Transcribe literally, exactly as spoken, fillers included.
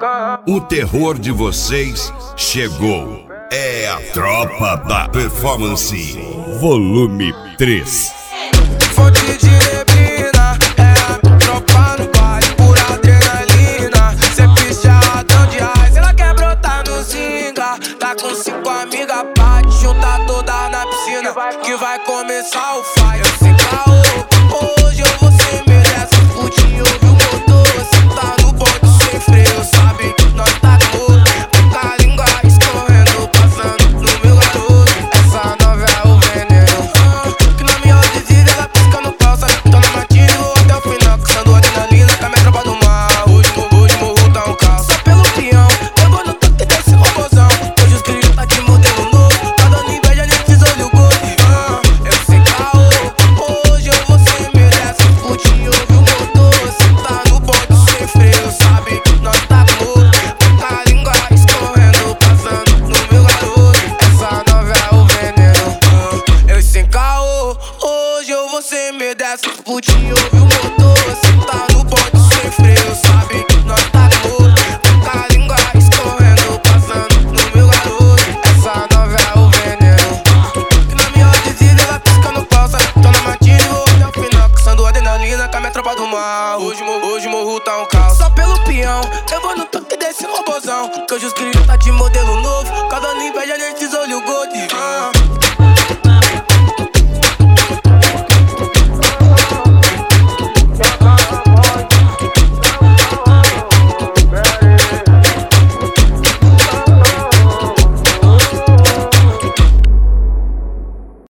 O terror de vocês chegou. É a Tropa da Performance, volume três. Fonte de neblina, é a tropa no baile, por adrenalina. Cê pichadão de raiz, ela quer brotar no zinga. Tá com cinco amigas, bate, junta toda na piscina, que vai começar o fight. Eu sem caô, hoje eu vou ser merece. Putinho ouve o motor, cê tá no bonde sem freio, sabe que nós tá com com a língua escorrendo, passando no meu garoto. Essa nova é o veneno, ah, que na minha desvida ela pisca no pau, sabe que tô na matilha e vou até o final, caçando adrenalina com a minha tropa do mal. Hoje morro, hoje morro tá um caos, só pelo peão, pegou no toque desse robôzão. Hoje os crilhos tá de modelo novo, tá dando inveja nesses olhos gordos. Ah, eu sei caô, hoje eu vou ser merece. Putinho ouve o motor, cê tá no bonde sem freio, sabe que nós tá morto, com a língua escorrendo, passando no meu garoto. Essa nova é o veneno, ah, eu sem caô, hoje eu vou ser merece. Putinho ouve o motor,